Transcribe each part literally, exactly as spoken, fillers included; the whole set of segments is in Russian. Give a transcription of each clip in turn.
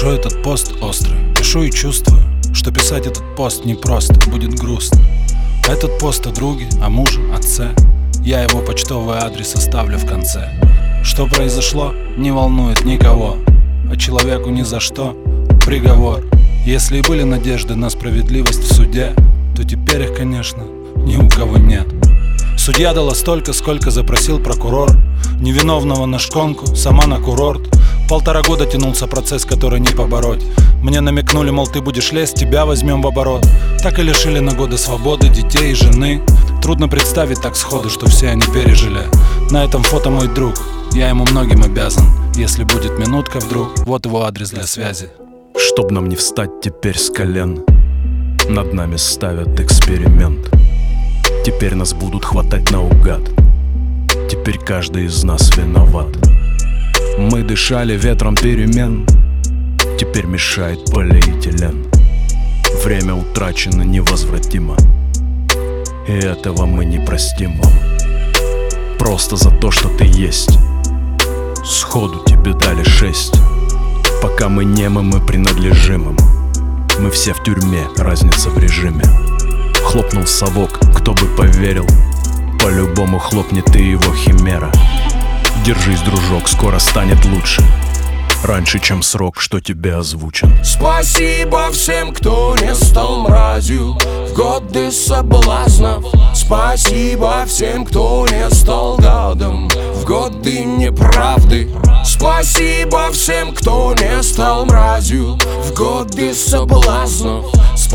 Пишу этот пост острый, пишу и чувствую, что писать этот пост непросто, будет грустно. Этот пост о друге, о муже, отце. Я его почтовый адрес оставлю в конце. Что произошло, не волнует никого, а человеку ни за что приговор. Если и были надежды на справедливость в суде, то теперь их, конечно, ни у кого нет. Судья дала столько, сколько запросил прокурор. Невиновного на шконку, сама на курорт. Полтора года тянулся процесс, который не побороть. Мне намекнули, мол, ты будешь лезть, тебя возьмем в оборот. Так и лишили на годы свободы детей и жены. Трудно представить так сходу, что все они пережили. На этом фото мой друг, я ему многим обязан. Если будет минутка вдруг, вот его адрес для связи. Чтоб нам не встать теперь с колен, над нами ставят эксперимент. Теперь нас будут хватать наугад. Теперь каждый из нас виноват. Мы дышали ветром перемен, теперь мешает полиэтилен. Время утрачено невозвратимо, и этого мы не простим вам. Просто за то, что ты есть. Сходу тебе дали шесть. Пока мы немы, мы принадлежим им. Мы все в тюрьме, разница в режиме. Хлопнул совок, кто бы поверил. По-любому хлопнет и его химера. Держись, дружок, скоро станет лучше. Раньше, чем срок, что тебе озвучен. Спасибо всем, кто не стал мразью в годы соблазнов. Спасибо всем, кто не стал гадом в годы неправды. Спасибо всем, кто не стал мразью в годы соблазнов.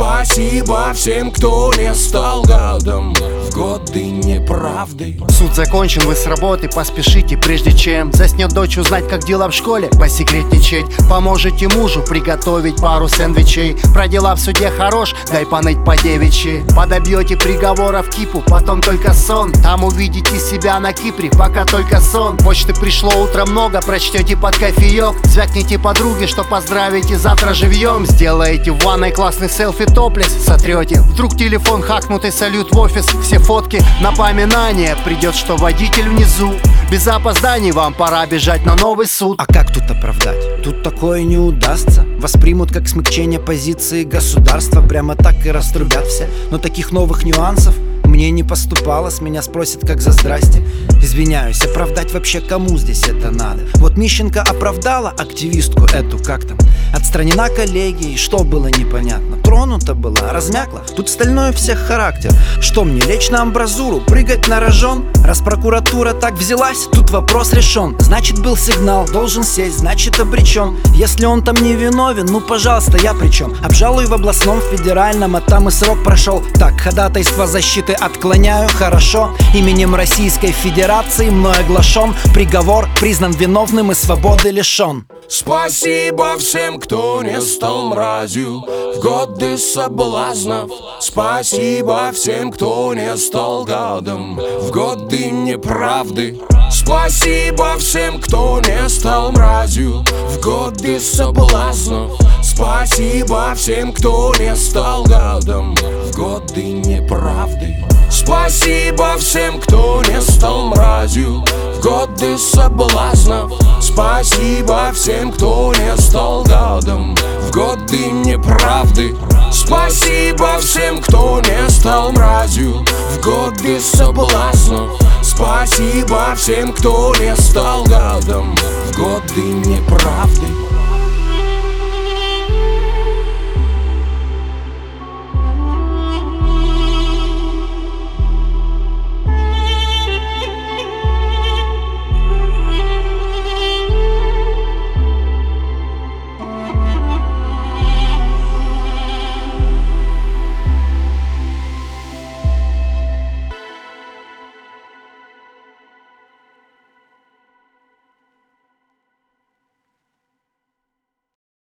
Спасибо всем, кто не стал гадом в годы неправды. Суд закончен, вы с работы поспешите, прежде чем заснет дочь, узнать, как дела в школе, посекретничать. Поможете мужу приготовить пару сэндвичей. Про дела в суде хорош, дай поныть по девичьи. Подобьете приговоров кипу, потом только сон. Там увидите себя на Кипре, пока только сон. Почты пришло утром много, прочтете под кофеек. Звякните подруге, что поздравите завтра живьем. Сделаете в ванной классный селфи, топлес сотрете. Вдруг телефон хакнутый, салют в офис. Все фотки, напоминание, придет, что водитель внизу. Без опозданий вам пора бежать на новый суд. А как тут оправдать? Тут такое не удастся. Воспримут как смягчение позиции государства. Прямо так и раструбят все. Но таких новых нюансов мне не поступало. С меня спросят как за здрасте. Извиняюсь, оправдать вообще кому здесь это надо? Вот Мищенко оправдала активистку эту, как там, отстранена коллегией, что было непонятно. Тронута была, размякла. Тут стальной у всех характер. Что мне, лечь на амбразуру, прыгать на рожон? Раз прокуратура так взялась, тут вопрос решен. Значит, был сигнал, должен сесть, значит, обречен. Если он там не виновен, ну пожалуйста, я при чем? Обжалуй в областном, в федеральном, а там и срок прошел. Так, ходатайство защиты отклоняю, хорошо. Именем Российской Федерации мной оглашен. Приговор признан виновным и свободы лишен. Спасибо всем, кто не стал мразью в годы соблазнов. Спасибо всем, кто не стал гадом в годы неправды. Спасибо всем, кто не стал мразью в годы соблазнов. Спасибо всем, кто не стал гадом в годы неправды. Спасибо всем, кто не стал мразью в годы соблазнов. Спасибо всем, кто не стал гадом в годы неправды. Спасибо всем, кто не стал мразью в годы соблазнов. Спасибо всем, кто не стал гадом в годы неправды.